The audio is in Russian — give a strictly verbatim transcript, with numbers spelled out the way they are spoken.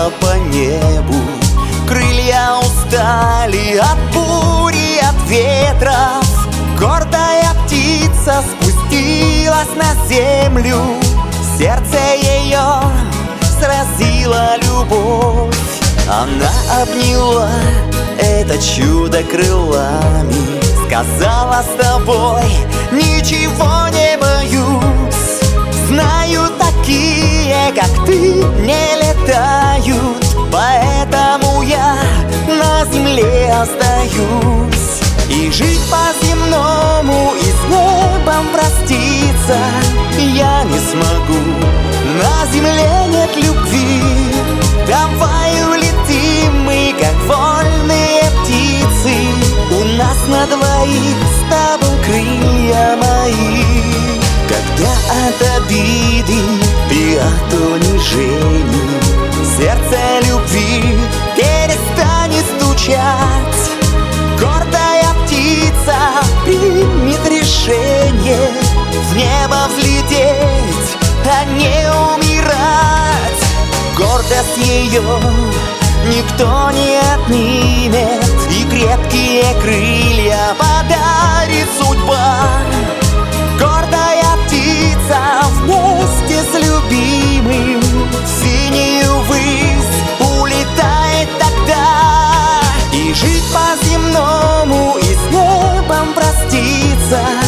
по небу. Крылья устали от бури, от ветров. Гордая птица спустилась на землю. Сердце ее сразила любовь. Она обняла это чудо крылами, сказала: с тобой ничего не боюсь. Знаю, такие, как ты, не летают, поэтому я на земле остаюсь. И жить по-земному и с небом проститься я не смогу. На земле нет любви. Давай улетим мы, как вольные птицы. У нас на двоих с тобой крылья мои. Когда от обиды и от унижений сердце любви перестанет стучать, гордая птица примет решение в небо взлететь, а не умирать. Гордость ее никто не отнимет, и крепкие крылья подарит судьба. Гордая птица вместе с любимым в синюю высь улетает тогда. И жить по-земному и с небом проститься